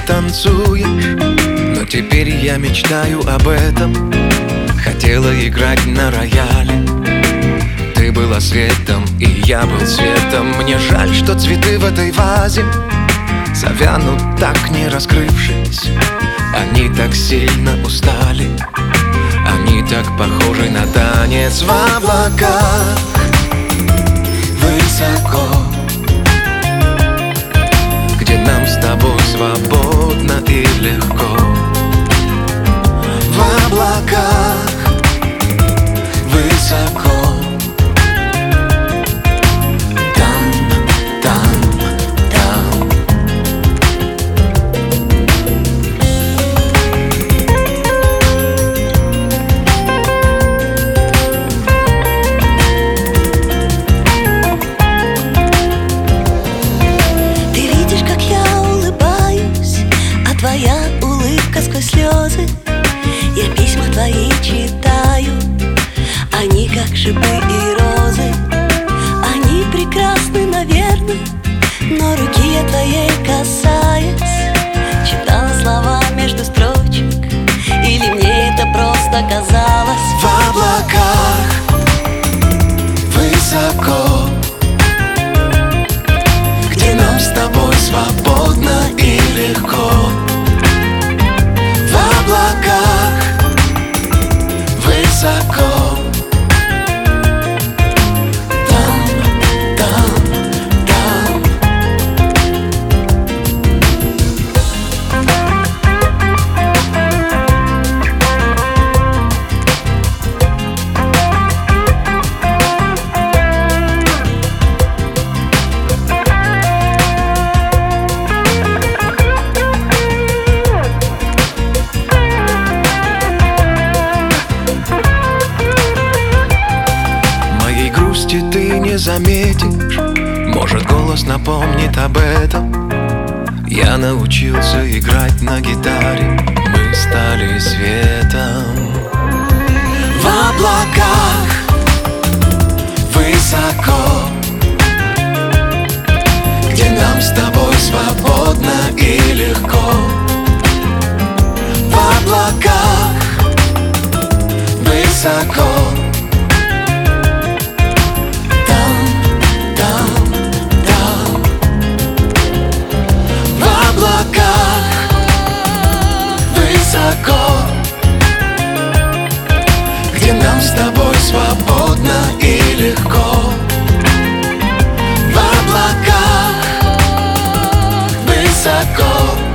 танцуешь, но теперь я мечтаю об этом. Хотела играть на рояле, ты была светом, и я был светом. Мне жаль, что цветы в этой вазе завянут, так не раскрывшись. Они так сильно устали, они так похожи на танец в облаках. Высоко, где нам с тобой свободно и легко. В облаках, высоко, там, там, там. Ты видишь, как я улыбаюсь, а твоя улыбка сквозь слезы. Я письма твои читаю, они как шипы и розы. Они прекрасны, наверное, но руки я твоей касаясь читала слова между строчек, или мне это просто казалось? В облаках, высоко, где нам с тобой свободно и легко. В облаках, высоко, там, там, там. Ты не заметишь, может, голос напомнит об этом. Я научился играть на гитаре, мы стали светом. В облаках, высоко, где нам с тобой свободно и легко. В облаках, высоко, где нам с тобой свободно и легко. В облаках, высоко.